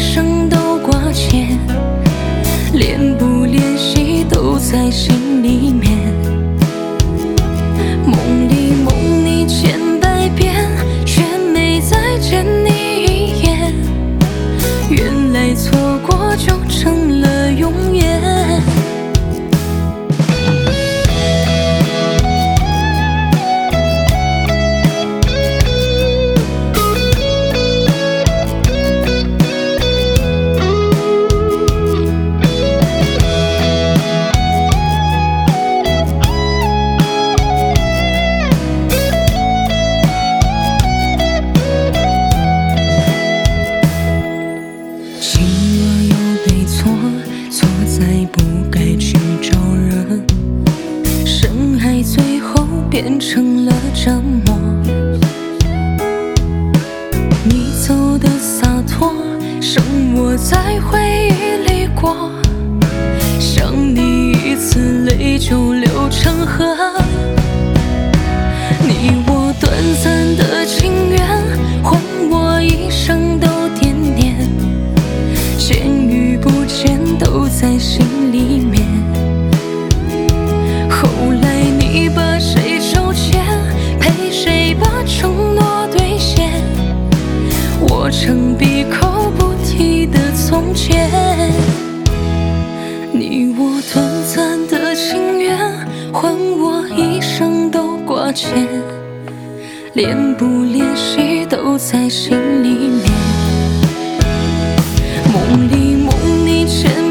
生都挂牵，联不联系都在心里面。梦里梦你千百遍，却没再见你一眼。原来错过就成了永远。最后变成了折磨。你走的洒脱，剩我在回忆里过。想你一次泪就流成河。你我短暂的情缘，换我一生都惦念。见与不见都在心里面。后来你把谁抽签，陪谁把承诺兑现，我曾闭口不提的从前。你我短暂的情缘，换我一生都挂牵，联不联系都在心里面。梦里梦你牵